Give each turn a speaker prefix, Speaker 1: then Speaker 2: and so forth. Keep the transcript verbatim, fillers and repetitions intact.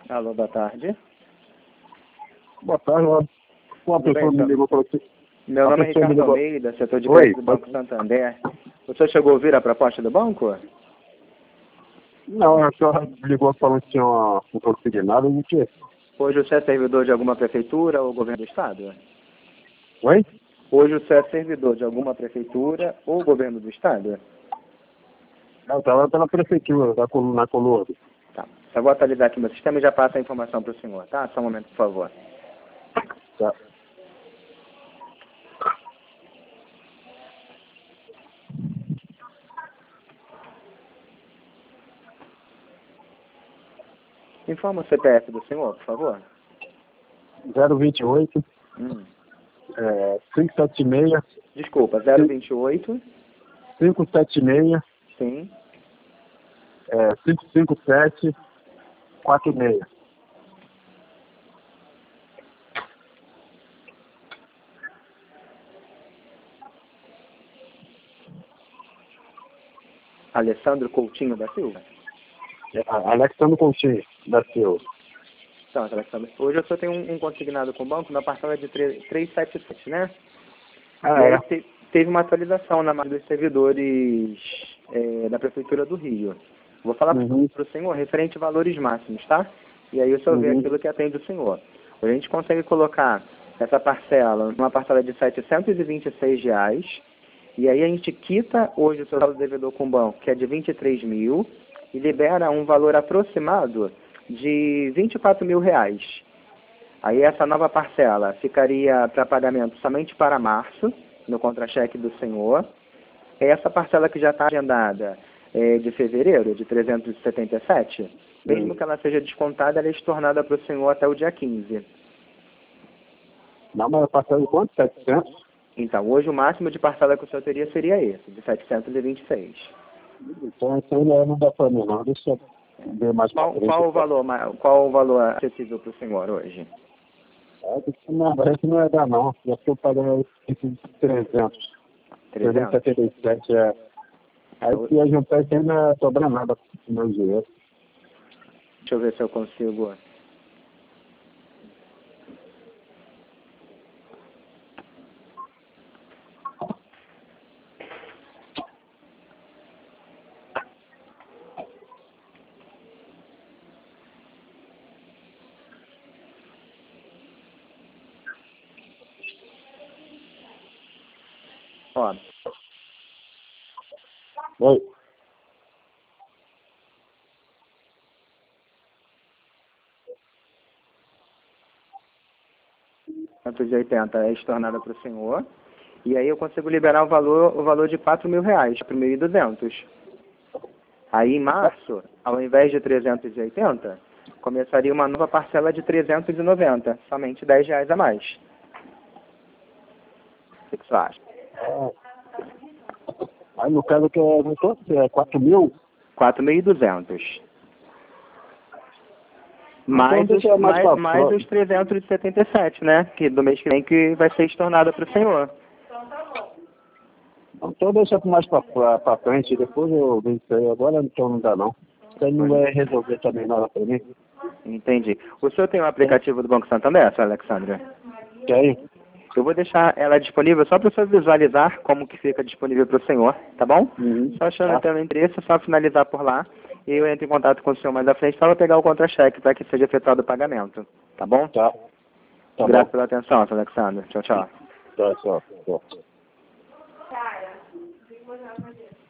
Speaker 1: Alô, boa tarde.
Speaker 2: Boa tarde, ó. Uma
Speaker 1: Tudo
Speaker 2: pessoa
Speaker 1: bem,
Speaker 2: me
Speaker 1: senhor?
Speaker 2: ligou para você.
Speaker 1: Meu
Speaker 2: A
Speaker 1: nome é
Speaker 2: pessoa me
Speaker 1: Ricardo
Speaker 2: ligou.
Speaker 1: Almeida, setor de
Speaker 2: Oi,
Speaker 1: crédito do Banco
Speaker 2: pode-
Speaker 1: Santander. O senhor chegou a ouvir a proposta do banco?
Speaker 2: Não, a senhora ligou falando que tinha uma, um consignado e que.
Speaker 1: Hoje o senhor é servidor de alguma prefeitura ou governo do estado?
Speaker 2: Oi?
Speaker 1: Hoje o senhor é servidor de alguma prefeitura ou governo do estado?
Speaker 2: Eu estava pela prefeitura, da, Colu- na Colômbia.
Speaker 1: Tá. Só vou atualizar aqui meu sistema e já passo a informação para o senhor, tá? Só um momento, por favor.
Speaker 2: Tá.
Speaker 1: Informa o C P F do senhor, por favor.
Speaker 2: zero vinte e oito,
Speaker 1: Hum.
Speaker 2: é, cinco sete seis,
Speaker 1: Desculpa, zero vinte e oito,
Speaker 2: cinco sete seis,
Speaker 1: sim.
Speaker 2: é, cinco cinco sete, quatro seis.
Speaker 1: Alessandro Coutinho da Silva.
Speaker 2: É, Alexandre Coutinho, da Silva.
Speaker 1: Então, Alessandro, hoje eu só tenho um, um consignado com o banco na parcela de trezentos e setenta e sete, né?
Speaker 2: Ah,
Speaker 1: E aí
Speaker 2: é.
Speaker 1: te- teve uma atualização na mão dos servidores é, da Prefeitura do Rio. Vou falar
Speaker 2: Uhum.
Speaker 1: para o senhor referente a valores máximos, tá? E aí o senhor vê
Speaker 2: Uhum.
Speaker 1: aquilo que atende o senhor. A gente consegue colocar essa parcela numa parcela de setecentos e vinte e seis reais, e aí a gente quita hoje o seu saldo devedor com o banco, que é de vinte e três mil, e libera um valor aproximado de vinte e quatro mil reais. Aí essa nova parcela ficaria para pagamento somente para março, no contra-cheque do senhor. Essa parcela que já está agendada é, de fevereiro, de trezentos e setenta e sete, mesmo que ela seja descontada, ela é estornada para o senhor até o dia quinze.
Speaker 2: Não, mas passando de quanto? setecentos?
Speaker 1: Então, hoje o máximo de parcela que o senhor teria seria esse, de setecentos e vinte e seis.
Speaker 2: Então isso aí não não dá para mim, não. Deixa eu ver mais pra
Speaker 1: Qual,
Speaker 2: frente.
Speaker 1: qual, o valor, ma- qual o valor acessível para o senhor hoje?
Speaker 2: É, isso não, isso não é dar, não. Já que eu paguei esse de trezentos. trezentos e
Speaker 1: trezentos?
Speaker 2: setenta e sete, é. Aí se ia juntar isso aí não ia sobrar nada pro meu dinheiro.
Speaker 1: Deixa eu ver se eu consigo. Ó,
Speaker 2: Oi.
Speaker 1: trezentos e oitenta é estornada para o senhor. E aí eu consigo liberar o valor, o valor de quatro mil reais, quatro mil e duzentos. Aí em março, ao invés de trezentos e oitenta, começaria uma nova parcela de trezentos e noventa, somente dez reais a mais. O que que você acha?
Speaker 2: É. Aí no caso que é, não tô, é quatro mil?
Speaker 1: quatro mil e duzentos. Mais
Speaker 2: Então
Speaker 1: os,
Speaker 2: deixa mais
Speaker 1: mais,
Speaker 2: pra
Speaker 1: mais
Speaker 2: frente.
Speaker 1: os trezentos e setenta e sete, né? Que do mês que vem que vai ser estornada para o senhor.
Speaker 2: Então deixa mais pra, pra, pra frente, depois eu vejo isso aí. Agora então não dá, não. Isso aí não vai resolver também nada pra mim.
Speaker 1: Entendi. O senhor tem o aplicativo do Banco Santander, senhora Alexandra?
Speaker 2: Tem?
Speaker 1: Eu vou deixar ela disponível só para o senhor visualizar como que fica disponível para o senhor, tá bom?
Speaker 2: Uhum.
Speaker 1: Só achando
Speaker 2: Tá.
Speaker 1: até o interesse, é só finalizar por lá e eu entro em contato com o senhor mais à frente para pegar o contra-cheque para que seja efetuado o pagamento, tá bom?
Speaker 2: Tá. Tá
Speaker 1: Obrigado
Speaker 2: bom.
Speaker 1: pela atenção, senhor Alexandre. Tchau, tchau.
Speaker 2: Tá, só. Só.